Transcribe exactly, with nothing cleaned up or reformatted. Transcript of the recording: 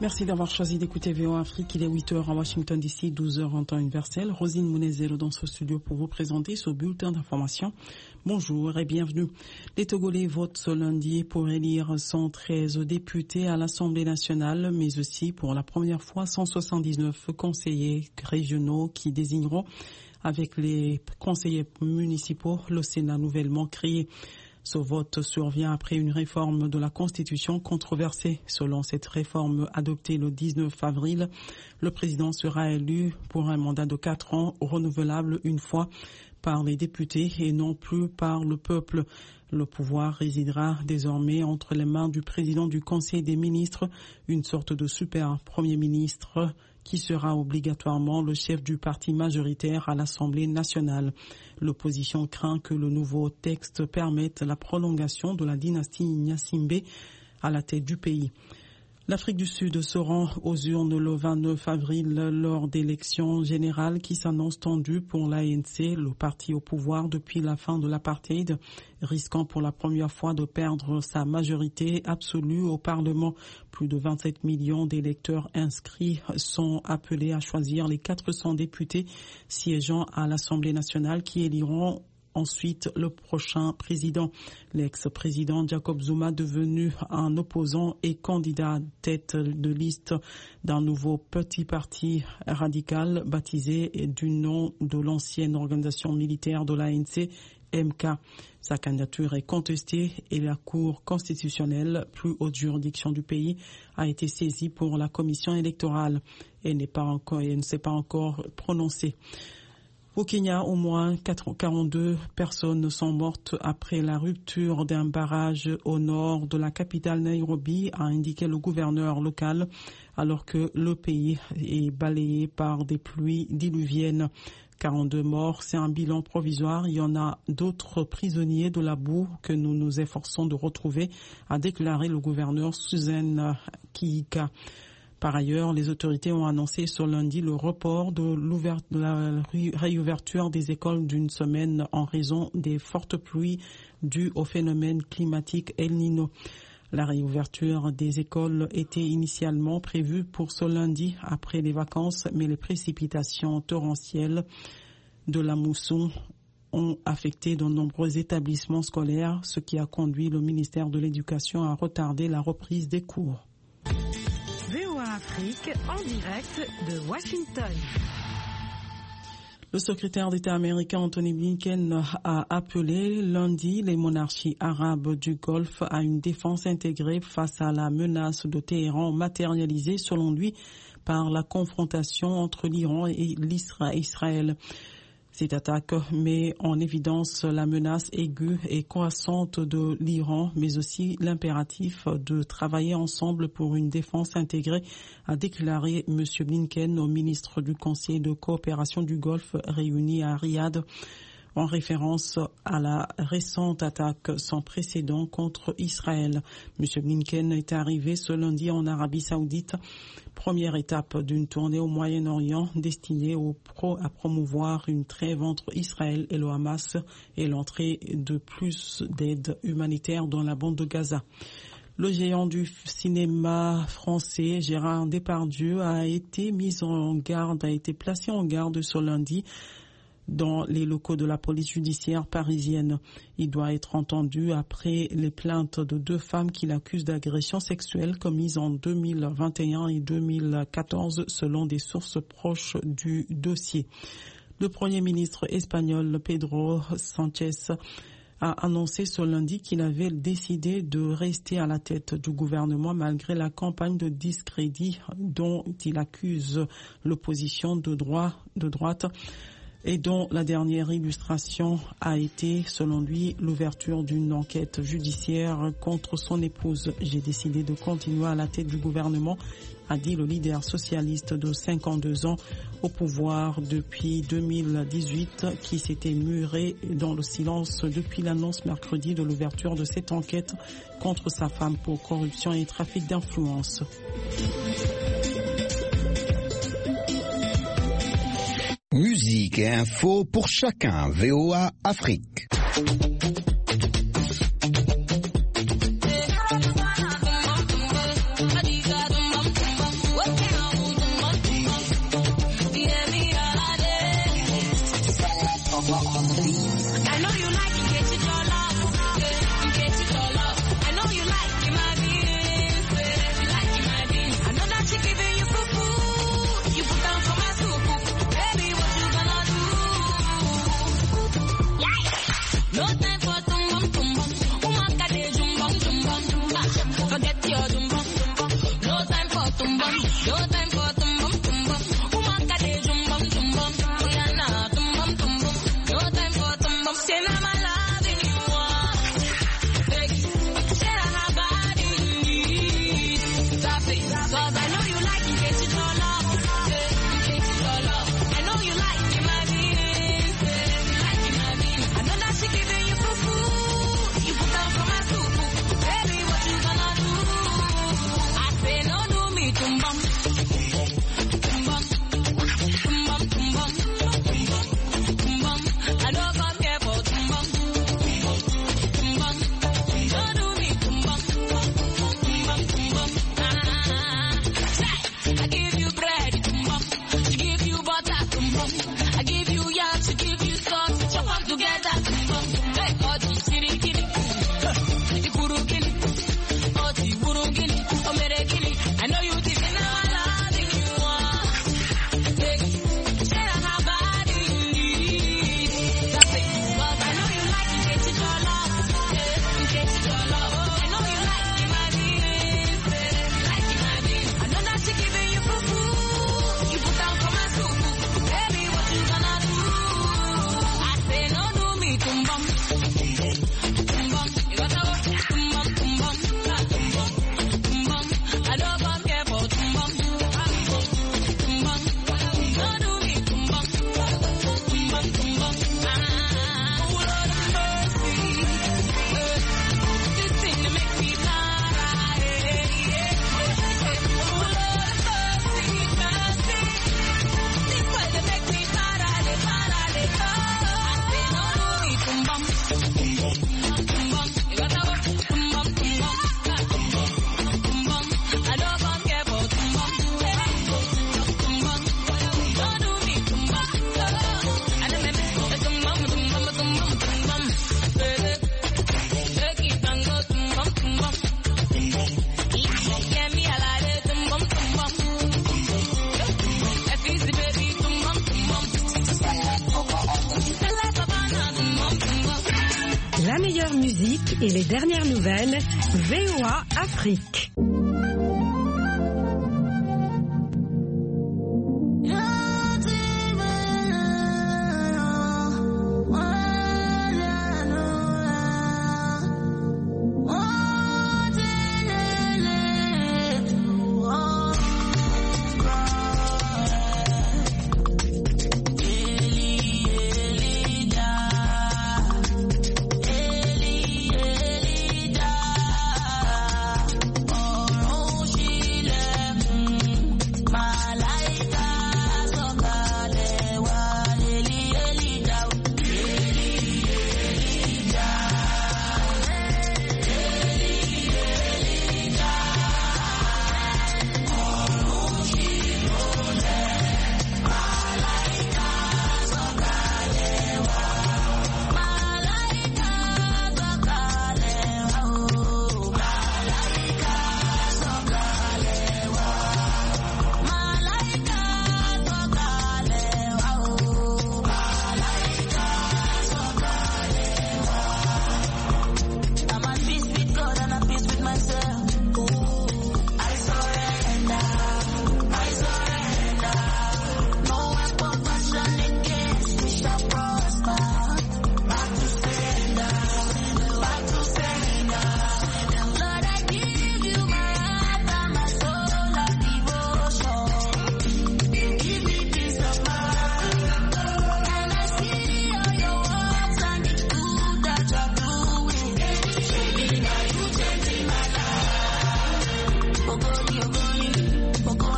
Merci d'avoir choisi d'écouter V O A Afrique. Il est huit heures à Washington D C, douze heures en temps universel. Rosine Mounezelo dans ce studio pour vous présenter ce bulletin d'information. Bonjour et bienvenue. Les Togolais votent ce lundi pour élire cent treize députés à l'Assemblée nationale, mais aussi pour la première fois cent soixante-dix-neuf conseillers régionaux qui désigneront avec les conseillers municipaux le Sénat nouvellement créé. Ce vote survient après une réforme de la Constitution controversée. Selon cette réforme adoptée le dix-neuf avril, le président sera élu pour un mandat de quatre ans renouvelable une fois par les députés et non plus par le peuple. Le pouvoir résidera désormais entre les mains du président du Conseil des ministres, une sorte de super premier ministre qui sera obligatoirement le chef du parti majoritaire à l'Assemblée nationale. L'opposition craint que le nouveau texte permette la prolongation de la dynastie Gnassingbé à la tête du pays. L'Afrique du Sud se rend aux urnes le vingt-neuf avril lors d'élections générales qui s'annoncent tendues pour l'A N C, le parti au pouvoir depuis la fin de l'apartheid, risquant pour la première fois de perdre sa majorité absolue au Parlement. Plus de vingt-sept millions d'électeurs inscrits sont appelés à choisir les quatre cents députés siégeant à l'Assemblée nationale qui éliront ensuite le prochain président. L'ex-président Jacob Zuma, devenu un opposant et candidat tête de liste d'un nouveau petit parti radical baptisé du nom de l'ancienne organisation militaire de l'A N C, M K. Sa candidature est contestée et la Cour constitutionnelle, plus haute juridiction du pays, a été saisie pour la commission électorale. Elle n'est pas encore, elle ne s'est pas encore prononcée. Au Kenya, au moins quarante-deux personnes sont mortes après la rupture d'un barrage au nord de la capitale Nairobi, a indiqué le gouverneur local, alors que le pays est balayé par des pluies diluviennes. quarante-deux morts, c'est un bilan provisoire. Il y en a d'autres prisonniers de la boue que nous nous efforçons de retrouver, a déclaré le gouverneur Suzanne Kihika. Par ailleurs, les autorités ont annoncé ce lundi le report de, de la réouverture des écoles d'une semaine en raison des fortes pluies dues au phénomène climatique El Niño. La réouverture des écoles était initialement prévue pour ce lundi après les vacances, mais les précipitations torrentielles de la mousson ont affecté de nombreux établissements scolaires, ce qui a conduit le ministère de l'Éducation à retarder la reprise des cours. V O A Afrique en direct de Washington. Le secrétaire d'État américain Anthony Blinken a appelé lundi les monarchies arabes du Golfe à une défense intégrée face à la menace de Téhéran matérialisée selon lui par la confrontation entre l'Iran et l'Israël. Cette attaque met en évidence la menace aiguë et croissante de l'Iran, mais aussi l'impératif de travailler ensemble pour une défense intégrée, a déclaré M. Blinken au ministre du Conseil de coopération du Golfe réuni à Riyad, en référence à la récente attaque sans précédent contre Israël. M. Blinken est arrivé ce lundi en Arabie Saoudite, première étape d'une tournée au Moyen-Orient destinée au pro à promouvoir une trêve entre Israël et le Hamas et l'entrée de plus d'aide humanitaire dans la bande de Gaza. Le géant du cinéma français, Gérard Depardieu, a été mis en garde, a été placé en garde ce lundi dans les locaux de la police judiciaire parisienne. Il doit être entendu après les plaintes de deux femmes qui l'accusent d'agressions sexuelles commises en deux mille vingt et un et deux mille quatorze selon des sources proches du dossier. Le Premier ministre espagnol Pedro Sánchez a annoncé ce lundi qu'il avait décidé de rester à la tête du gouvernement malgré la campagne de discrédit dont il accuse l'opposition de, droit, de droite et dont la dernière illustration a été, selon lui, l'ouverture d'une enquête judiciaire contre son épouse. J'ai décidé de continuer à la tête du gouvernement, a dit le leader socialiste de cinquante-deux ans au pouvoir depuis deux mille dix-huit, qui s'était muré dans le silence depuis l'annonce mercredi de l'ouverture de cette enquête contre sa femme pour corruption et trafic d'influence. Musique et info pour chacun. V O A Afrique. La meilleure musique et les dernières nouvelles, V O A Afrique.